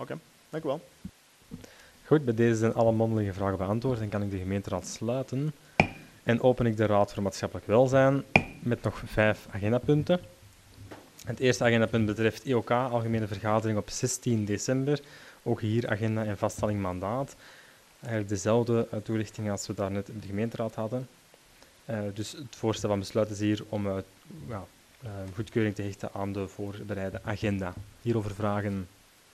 Oké, dank u wel. Goed, bij deze zijn alle mondelinge vragen beantwoord en kan ik de gemeenteraad sluiten. En open ik de Raad voor Maatschappelijk Welzijn met nog 5 agendapunten. Het eerste agendapunt betreft IOK, Algemene Vergadering op 16 december. Ook hier agenda en vaststelling mandaat. Eigenlijk dezelfde toelichting als we daarnet in de gemeenteraad hadden. Dus het voorstel van besluit is hier om goedkeuring te hechten aan de voorbereide agenda. Hierover vragen?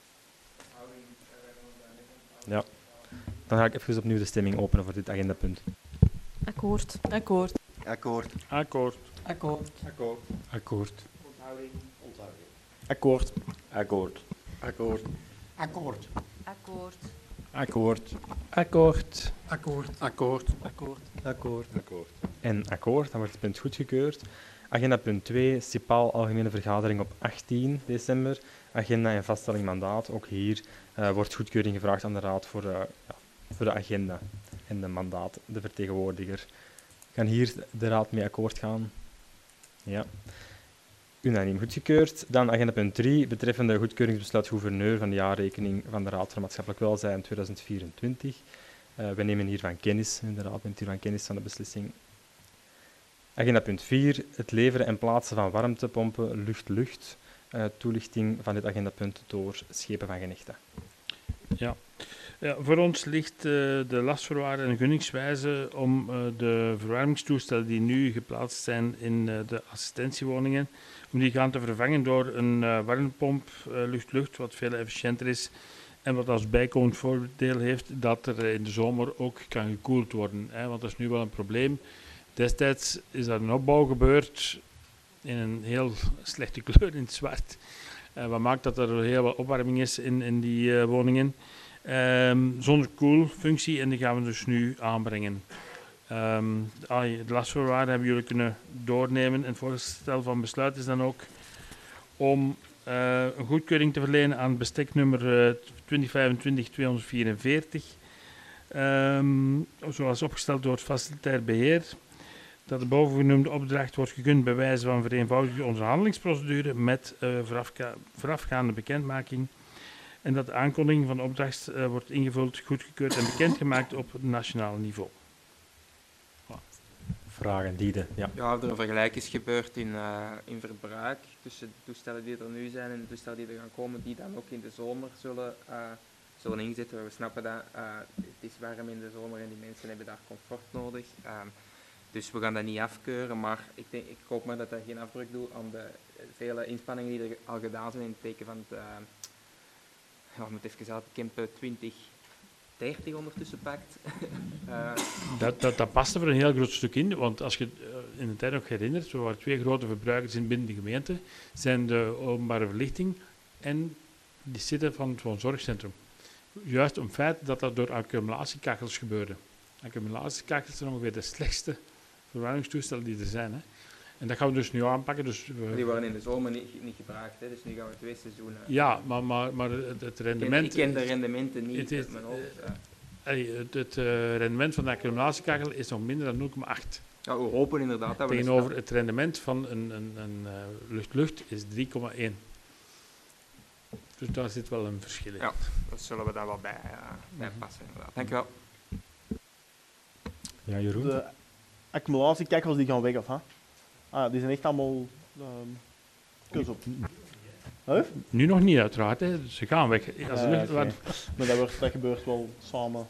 Ja. Dan ga ik even opnieuw de stemming openen voor dit agendapunt. Akkoord. Akkoord. Akkoord. Akkoord. Akkoord. Akkoord. Akkoord. Onthouding. Onthouding. Akkoord. Akkoord. Akkoord. Akkoord. Akkoord. Akkoord. Akkoord. Akkoord. Akkoord. Akkoord. Akkoord. Akkoord. En akkoord, dan wordt het punt goedgekeurd. Agenda punt 2, CIPAL Algemene Vergadering op 18 december. Agenda en vaststelling mandaat. Ook hier wordt goedkeuring gevraagd aan de Raad voor de agenda en de mandaat, de vertegenwoordiger. Kan hier de Raad mee akkoord gaan? Ja. Unaniem goedgekeurd. Dan agenda punt 3, betreffende goedkeuringsbesluit gouverneur van de jaarrekening van de Raad voor Maatschappelijk Welzijn 2024. We nemen hiervan kennis, de Raad neemt hiervan kennis van de beslissing. Agenda punt 4, het leveren en plaatsen van warmtepompen lucht-lucht. Toelichting van dit agendapunt door Schepen van Genechten. Ja, voor ons ligt de lastvoorwaarden en gunningswijze om de verwarmingstoestellen die nu geplaatst zijn in de assistentiewoningen, om die gaan te vervangen door een warmtepomp lucht-lucht, wat veel efficiënter is en wat als bijkomend voordeel heeft dat er in de zomer ook kan gekoeld worden. Want dat is nu wel een probleem. Destijds is er een opbouw gebeurd in een heel slechte kleur, in het zwart. Wat maakt dat er heel wat opwarming is in die woningen. Zonder koelfunctie en die gaan we dus nu aanbrengen. De lastvoorwaarden hebben jullie kunnen doornemen. En het voorstel van besluit is dan ook om een goedkeuring te verlenen aan besteknummer 2025-244. Zoals opgesteld door het facilitair beheer. Dat de bovengenoemde opdracht wordt gekund bij wijze van vereenvoudigde onderhandelingsprocedure met voorafgaande bekendmaking. En dat de aankondiging van de opdracht wordt ingevuld, goedgekeurd en bekendgemaakt op nationaal niveau. Vragen, Diede? Ja. Ja, of er een vergelijk is gebeurd in verbruik tussen de toestellen die er nu zijn en de toestellen die er gaan komen, die dan ook in de zomer zullen ingezet worden. We snappen dat het is warm in de zomer en die mensen hebben daar comfort nodig. Dus we gaan dat niet afkeuren, maar ik hoop maar dat dat geen afbreuk doet aan de vele inspanningen die er al gedaan zijn in het teken van het, we moeten even uit, Camp 2030 ondertussen pakt. Dat past er voor een heel groot stuk in, want als je in de tijd nog herinnert, er waren 2 grote verbruikers binnen de gemeente, zijn de openbare verlichting en die zitten van het woonzorgcentrum. Juist om het feit dat dat door accumulatiekachels gebeurde. Accumulatiekachels zijn ongeveer de slechtste verwarmingstoestellen die er zijn. Hè. En dat gaan we dus nu aanpakken. Dus die worden in de zomer niet gebruikt, hè, dus nu gaan we 2 seizoenen. Ja, maar het rendement... Ik ken de rendementen niet uit mijn hoofd. Het rendement van de accumulatiekachel is nog minder dan 0,8. Ja, we hopen inderdaad dat we... Tegenover het rendement van een lucht-lucht is 3,1. Dus daar zit wel een verschil in. Ja, dat zullen we daar wel bij passen inderdaad. Dank u wel. Ja, Jeroen? De accumulatiekachels die gaan weg, of hè? Die zijn echt allemaal kus op. Huh? Nu nog niet, uiteraard. Hè. Ze gaan weg. Als de lucht, Okay. Maar dat gebeurt wel samen.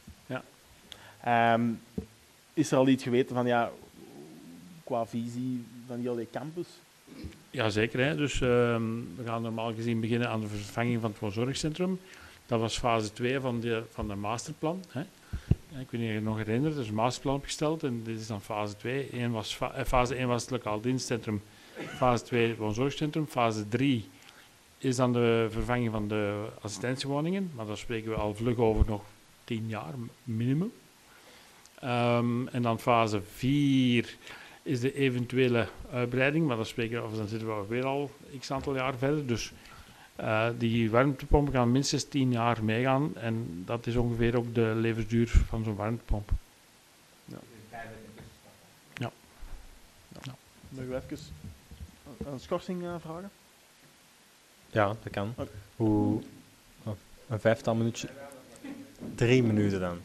Ja. Is er al iets geweten van, ja, qua visie van die campus? Ja, zeker. Hè. Dus we gaan normaal gezien beginnen aan de vervanging van het woonzorgcentrum. Dat was fase 2 van de masterplan. Hè. Ja, ik weet niet of je je nog herinnert, er is een masterplan opgesteld en dit is dan fase 2. Fase 1 was het lokaal dienstcentrum, fase 2 het woonzorgcentrum. Fase 3 is dan de vervanging van de assistentiewoningen, maar daar spreken we al vlug over nog 10 jaar minimum. En dan fase 4 is de eventuele uitbreiding, maar dan zitten we weer al x aantal jaar verder. Dus die warmtepompen gaan minstens 10 jaar meegaan en dat is ongeveer ook de levensduur van zo'n warmtepomp. Ja. Ja. Nog even een schorsing vragen? Ja, dat kan. Okay. Hoe... Een 5-tal minuutje. 3 minuten dan.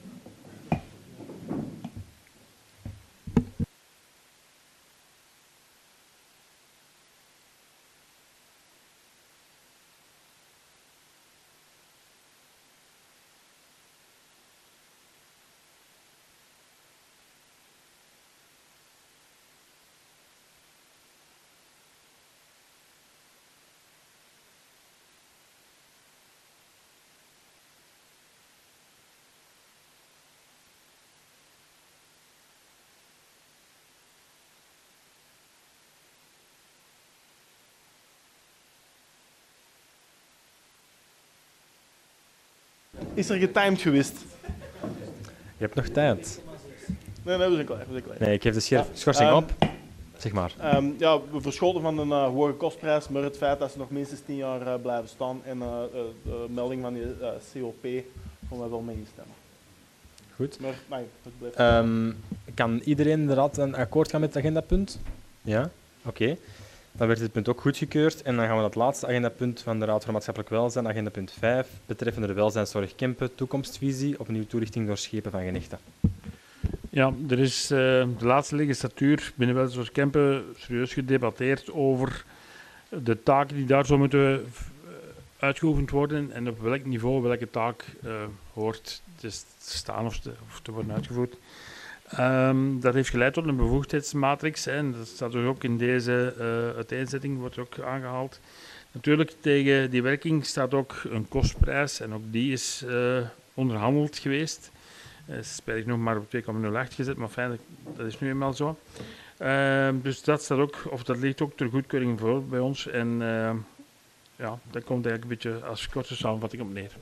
Is er getimed geweest? Je hebt nog tijd. Nee, we zijn klaar. Nee, ik geef de schorsing op. Zeg maar. Ja, we verschoten van een hoge kostprijs, maar het feit dat ze nog minstens 10 jaar blijven staan en de melding van die COP, gaan we wel mee instemmen. Goed. Maar het blijft. Kan iedereen inderdaad een akkoord gaan met het agendapunt? Ja? Oké. Dan werd dit punt ook goedgekeurd en dan gaan we naar het laatste agendapunt van de Raad voor Maatschappelijk Welzijn, agendapunt 5, betreffende de welzijnszorg Kempen, toekomstvisie, opnieuw toelichting door Schepen van Genechten. Ja, er is de laatste legislatuur binnen welzijnszorg Kempen serieus gedebatteerd over de taken die daar zo moeten uitgeoefend worden en op welk niveau welke taak hoort te staan of te worden uitgevoerd. Dat heeft geleid tot een bevoegdheidsmatrix en dat staat dus ook in deze uiteenzetting, wordt ook aangehaald. Natuurlijk tegen die werking staat ook een kostprijs en ook die is onderhandeld geweest. Is spijtig nog maar op 2,08 gezet, maar fijn, dat is nu eenmaal zo. Dus dat staat ook, of dat ligt ook ter goedkeuring voor bij ons en ja, dat komt eigenlijk een beetje als korte samenvatting op neer.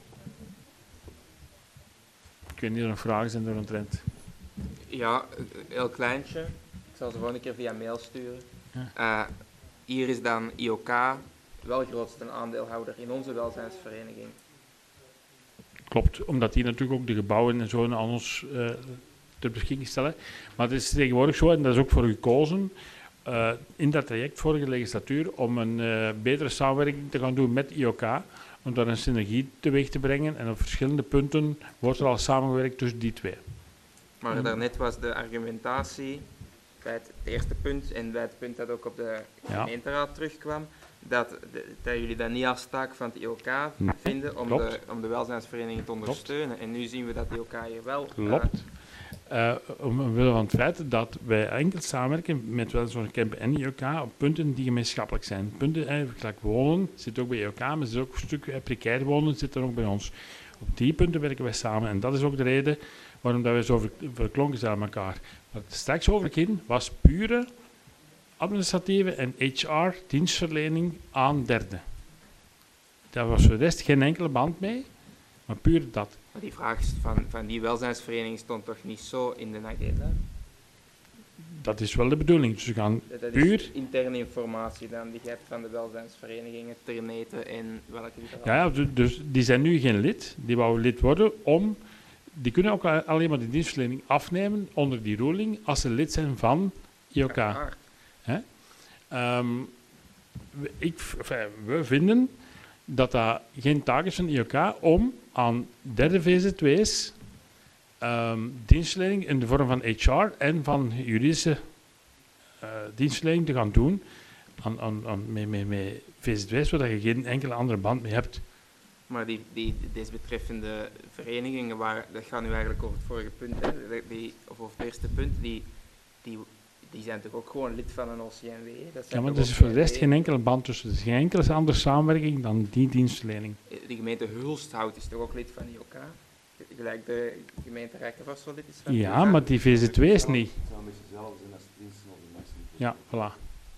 Ik weet niet of er nog vragen zijn door een trend. Ja, heel kleintje. Ik zal ze gewoon een keer via mail sturen. Ja. Hier is dan IOK wel grootste aandeelhouder in onze welzijnsvereniging. Klopt, omdat die natuurlijk ook de gebouwen en zo aan ons ter beschikking stellen. Maar het is tegenwoordig zo, en dat is ook voor gekozen, in dat traject vorige legislatuur, om een betere samenwerking te gaan doen met IOK, om daar een synergie teweeg te brengen. En op verschillende punten wordt er al samengewerkt tussen die twee. Maar daarnet was de argumentatie bij het eerste punt en bij het punt dat ook op de gemeenteraad terugkwam, dat jullie dat niet als taak van het IOK vinden om de welzijnsvereniging te ondersteunen. En nu zien we dat de IOK hier wel... Klopt. Omwille van het feit dat wij enkel samenwerken met welzijnszorg Kempen en IOK op punten die gemeenschappelijk zijn. Punten, gelijk wonen zit ook bij IOK, maar zit ook een stuk precair wonen zit er ook bij ons. Op die punten werken wij samen en dat is ook de reden waarom dat wij zo verklonken zijn aan elkaar. Wat het straks over ging, was pure administratieve en HR-dienstverlening aan derden. Daar was voor de rest geen enkele band mee, maar puur dat. Maar die vraag van die welzijnsvereniging stond toch niet zo in de agenda? Dat is wel de bedoeling. Dus we gaan dat puur... is interne informatie dan die je hebt van de welzijnsverenigingen, Terneten en welke die er Ja, dus die zijn nu geen lid. Die wouden lid worden om... Die kunnen ook alleen maar de dienstverlening afnemen onder die ruling als ze lid zijn van IOK. We vinden dat dat geen taak is van IOK om aan derde VZW's dienstverlening in de vorm van HR en van juridische dienstverlening te gaan doen met VZW's, zodat je geen enkele andere band mee hebt. Maar die desbetreffende verenigingen, dat gaat nu eigenlijk over het vorige punt, hè, of over het eerste punt, die zijn toch ook gewoon lid van een OCMW? Ja, maar er is voor de rest geen enkele band tussen. Er is geen enkele andere samenwerking dan die dienstverlening. De gemeente Hulsthout is toch ook lid van IOK? Gelijk de gemeente Rijkenvast wel lid is van Ja, IOK? maar die VZW is niet. Het zou een beetje hetzelfde zijn als Prinsenhof en Maximum. Ja, voilà.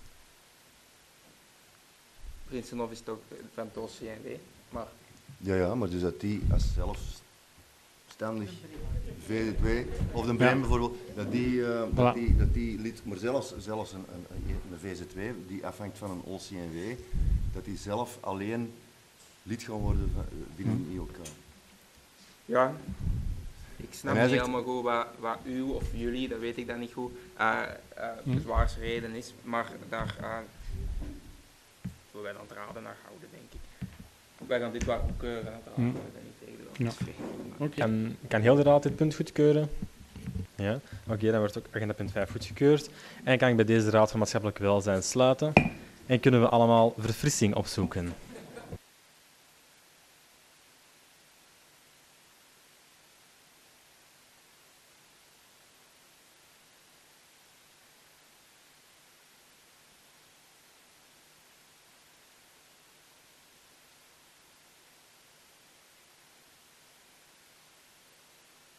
Prinsenhof is toch van het OCMW, maar... Ja, maar dus dat die als zelfstandig VZW, of de Brein bijvoorbeeld, dat die lid, maar zelfs een VZW die afhangt van een OCMW, dat die zelf alleen lid gaan worden binnen IOK. Ja, ik snap En hij niet zegt- helemaal goed wat u of jullie, dat weet ik dan niet goed, bezwaarsreden is, maar daar zullen wij dan draden naar houden, denk ik. Wij gaan dit wel opkeuren, uiteraard, daar ben ik Ja. Oké. Kan heel de raad dit punt goedkeuren? Ja. Oké, dan wordt ook agenda punt 5 goedgekeurd. En kan ik bij deze raad van maatschappelijk welzijn sluiten. En kunnen we allemaal verfrissing opzoeken.